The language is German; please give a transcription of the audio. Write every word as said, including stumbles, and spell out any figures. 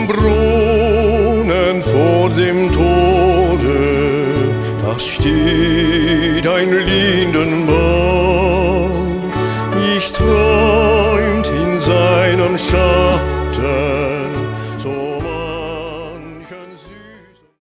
Am Brunnen vor dem Tore, da steht ein Lindenbaum. Ich träumt in seinem Schatten